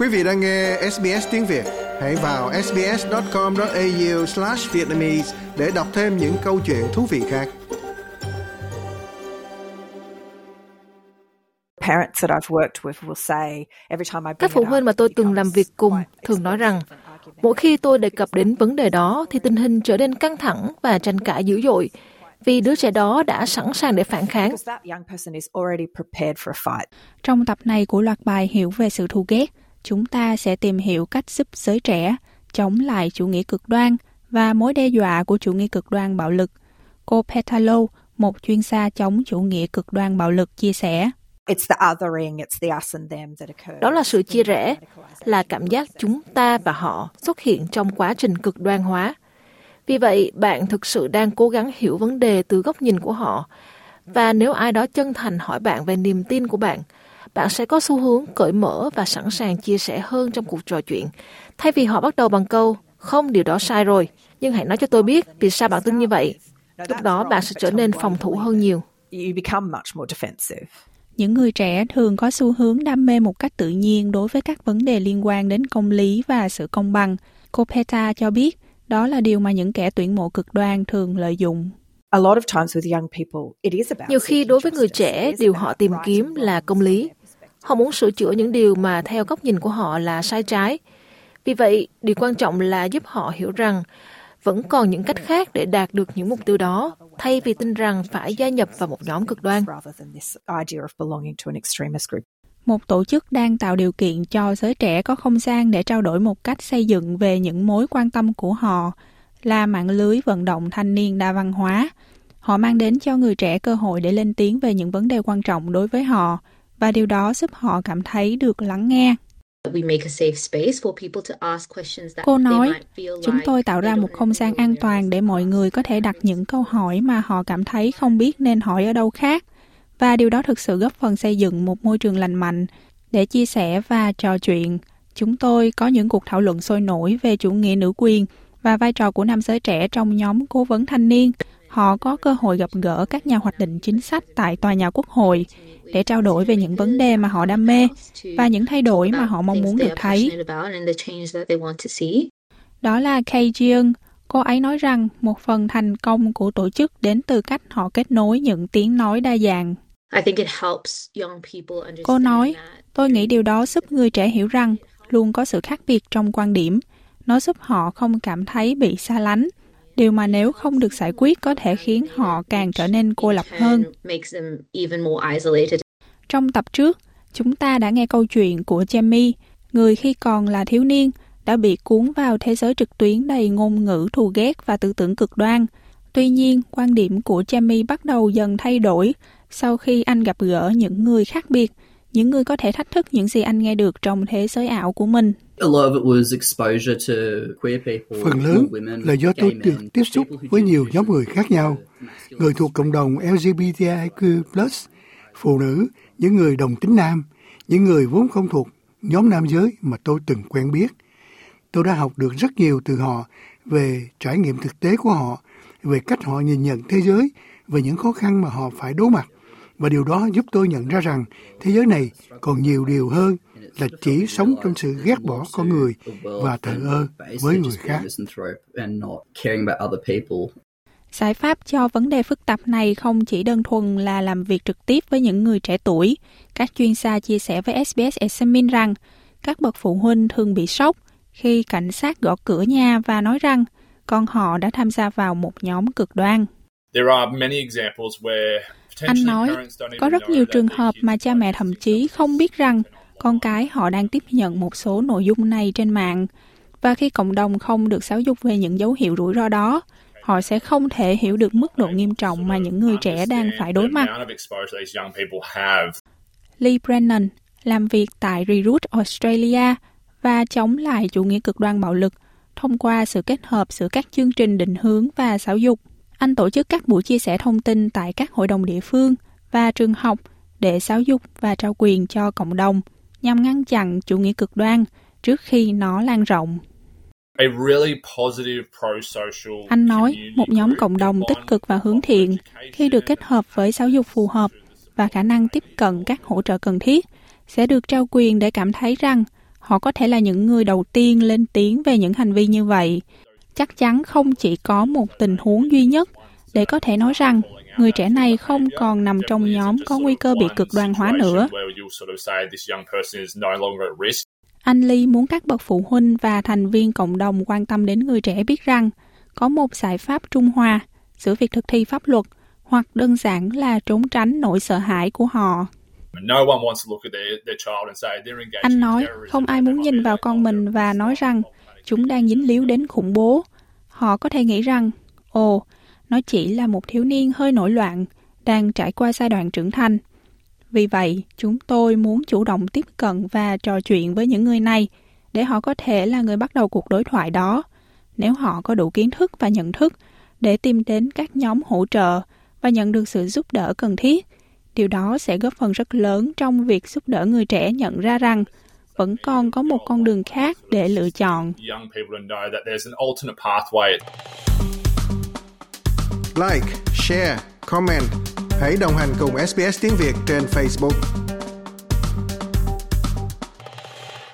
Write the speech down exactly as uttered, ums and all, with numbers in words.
Quý vị đang nghe ét bê ét tiếng Việt. Hãy vào sbs.com.au slash Vietnamese để đọc thêm những câu chuyện thú vị khác. Các phụ huynh mà tôi từng làm việc cùng thường nói rằng mỗi khi tôi đề cập đến vấn đề đó thì tình hình trở nên căng thẳng và tranh cãi dữ dội vì đứa trẻ đó đã sẵn sàng để phản kháng. Trong tập này của loạt bài Hiểu về sự thù ghét, chúng ta sẽ tìm hiểu cách giúp giới trẻ chống lại chủ nghĩa cực đoan và mối đe dọa của chủ nghĩa cực đoan bạo lực. Cô Petalo, một chuyên gia chống chủ nghĩa cực đoan bạo lực, chia sẻ. Đó là sự chia rẽ, là cảm giác chúng ta và họ xuất hiện trong quá trình cực đoan hóa. Vì vậy, bạn thực sự đang cố gắng hiểu vấn đề từ góc nhìn của họ. Và nếu ai đó chân thành hỏi bạn về niềm tin của bạn, bạn sẽ có xu hướng cởi mở và sẵn sàng chia sẻ hơn trong cuộc trò chuyện. Thay vì họ bắt đầu bằng câu, không, điều đó sai rồi, nhưng hãy nói cho tôi biết vì sao bạn tin như vậy. Lúc đó bạn sẽ trở nên phòng thủ hơn nhiều. Những người trẻ thường có xu hướng đam mê một cách tự nhiên đối với các vấn đề liên quan đến công lý và sự công bằng. Cô Peta cho biết đó là điều mà những kẻ tuyển mộ cực đoan thường lợi dụng. Nhiều khi đối với người trẻ, điều họ tìm kiếm là công lý. Họ muốn sửa chữa những điều mà theo góc nhìn của họ là sai trái. Vì vậy, điều quan trọng là giúp họ hiểu rằng vẫn còn những cách khác để đạt được những mục tiêu đó, thay vì tin rằng phải gia nhập vào một nhóm cực đoan. Một tổ chức đang tạo điều kiện cho giới trẻ có không gian để trao đổi một cách xây dựng về những mối quan tâm của họ là mạng lưới vận động thanh niên đa văn hóa. Họ mang đến cho người trẻ cơ hội để lên tiếng về những vấn đề quan trọng đối với họ, và điều đó giúp họ cảm thấy được lắng nghe. Cô nói, chúng tôi tạo ra một không gian an toàn để mọi người có thể đặt những câu hỏi mà họ cảm thấy không biết nên hỏi ở đâu khác. Và điều đó thực sự góp phần xây dựng một môi trường lành mạnh để chia sẻ và trò chuyện. Chúng tôi có những cuộc thảo luận sôi nổi về chủ nghĩa nữ quyền và vai trò của nam giới trẻ trong nhóm cố vấn thanh niên. Họ có cơ hội gặp gỡ các nhà hoạch định chính sách tại tòa nhà Quốc hội để trao đổi về những vấn đề mà họ đam mê và những thay đổi mà họ mong muốn được thấy. Đó là Kay Jeong. Cô ấy nói rằng một phần thành công của tổ chức đến từ cách họ kết nối những tiếng nói đa dạng. Cô nói, tôi nghĩ điều đó giúp người trẻ hiểu rằng luôn có sự khác biệt trong quan điểm. Nó giúp họ không cảm thấy bị xa lánh. Điều mà nếu không được giải quyết có thể khiến họ càng trở nên cô lập hơn. Trong tập trước, chúng ta đã nghe câu chuyện của Jamie, người khi còn là thiếu niên đã bị cuốn vào thế giới trực tuyến đầy ngôn ngữ thù ghét và tư tưởng cực đoan. Tuy nhiên, quan điểm của Jamie bắt đầu dần thay đổi sau khi anh gặp gỡ những người khác biệt, những người có thể thách thức những gì anh nghe được trong thế giới ảo của mình. Phần lớn là do tôi được tiếp xúc với nhiều nhóm người khác nhau, người thuộc cộng đồng L G B T I Q plus, phụ nữ, những người đồng tính nam, những người vốn không thuộc nhóm nam giới mà tôi từng quen biết. Tôi đã học được rất nhiều từ họ về trải nghiệm thực tế của họ, về cách họ nhìn nhận thế giới, về những khó khăn mà họ phải đối mặt. Và điều đó giúp tôi nhận ra rằng thế giới này còn nhiều điều hơn là chỉ sống trong sự ghét bỏ con người và thờ ơ với người khác. Giải pháp cho vấn đề phức tạp này không chỉ đơn thuần là làm việc trực tiếp với những người trẻ tuổi. Các chuyên gia chia sẻ với ét bê ét Examine rằng các bậc phụ huynh thường bị sốc khi cảnh sát gõ cửa nhà và nói rằng con họ đã tham gia vào một nhóm cực đoan. Anh nói, có rất nhiều trường hợp mà cha mẹ thậm chí không biết rằng con cái họ đang tiếp nhận một số nội dung này trên mạng. Và khi cộng đồng không được giáo dục về những dấu hiệu rủi ro đó, họ sẽ không thể hiểu được mức độ nghiêm trọng mà những người trẻ đang phải đối mặt. Lee Brennan làm việc tại Reroute Australia và chống lại chủ nghĩa cực đoan bạo lực thông qua sự kết hợp giữa các chương trình định hướng và giáo dục. Anh tổ chức các buổi chia sẻ thông tin tại các hội đồng địa phương và trường học để giáo dục và trao quyền cho cộng đồng nhằm ngăn chặn chủ nghĩa cực đoan trước khi nó lan rộng. Anh nói, một nhóm cộng đồng tích cực và hướng thiện khi được kết hợp với giáo dục phù hợp và khả năng tiếp cận các hỗ trợ cần thiết sẽ được trao quyền để cảm thấy rằng Họ có thể là những người đầu tiên lên tiếng về những hành vi như vậy. Chắc chắn không chỉ có một tình huống duy nhất để có thể nói rằng người trẻ này không còn nằm trong nhóm có nguy cơ bị cực đoan hóa nữa. Anh Lee muốn các bậc phụ huynh và thành viên cộng đồng quan tâm đến người trẻ biết rằng có một giải pháp trung hòa giữa việc thực thi pháp luật hoặc đơn giản là trốn tránh nỗi sợ hãi của họ. Anh nói, không ai muốn nhìn vào con mình và nói rằng chúng đang dính líu đến khủng bố. Họ có thể nghĩ rằng, ồ, nó chỉ là một thiếu niên hơi nổi loạn, đang trải qua giai đoạn trưởng thành. Vì vậy, chúng tôi muốn chủ động tiếp cận và trò chuyện với những người này để họ có thể là người bắt đầu cuộc đối thoại đó. Nếu họ có đủ kiến thức và nhận thức để tìm đến các nhóm hỗ trợ và nhận được sự giúp đỡ cần thiết, điều đó sẽ góp phần rất lớn trong việc giúp đỡ người trẻ nhận ra rằng vẫn còn có một con đường khác để lựa chọn. Like, share, comment. Hãy đồng hành cùng ét bê ét Tiếng Việt trên Facebook.